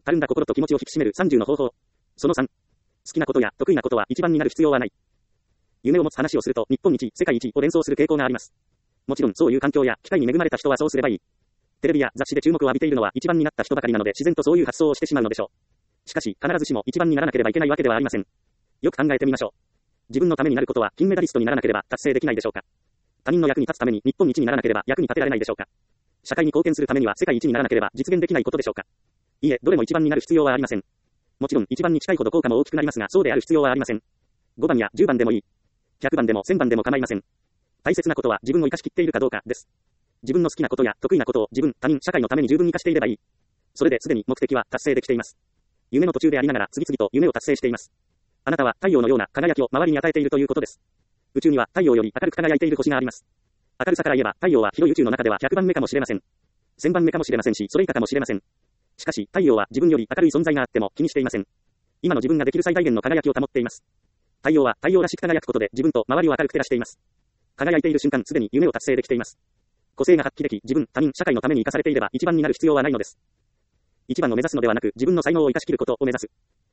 たるんだ心と気持ちを引き締める30の方法。その3。好きなことや得意なことは一番になる必要はない。夢を持つ話をすると日本一、世界一を連想する傾向があります。もちろんそういう環境や機会に恵まれた人はそうすればいい。テレビや雑誌で注目を浴びているのは一番になった人ばかりなので自然とそういう発想をしてしまうのでしょう。しかし必ずしも一番にならなければいけないわけではありません。よく考えてみましょう。自分のためになることは金メダリストにならなければ達成できないでしょうか。他人の役に立つために日本一にならなければ役に立てられないでしょうか。社会に貢献するためには世界一にならなければ実現できないことでしょうか。いいえ、どれも一番になる必要はありません。もちろん一番に近いほど効果も大きくなりますが、そうである必要はありません。5番や10番でもいい。100番でも1000番でも構いません。大切なことは自分を生かしきっているかどうかです。自分の好きなことや得意なことを自分、他人、社会のために十分に生かしていればいい。それですでに目的は達成できています。夢の途中でありながら次々と夢を達成しています。あなたは太陽のような輝きを周りに与えているということです。宇宙には太陽より明るく輝いている星があります。明るさから言えば太陽は広い宇宙の中では100番目かもしれません。1000番目かもしれませんし、それ以下かもしれません。しかし太陽は自分より明るい存在があっても気にしていません。今の自分ができる最大限の輝きを保っています。太陽は太陽らしく輝くことで自分と周りを明るく照らしています。輝いている瞬間すでに夢を達成できています。個性が発揮でき、自分、他人、社会のために生かされていれば一番になる必要はないのです。一番を目指すのではなく自分の才能を生かしきることを目指す。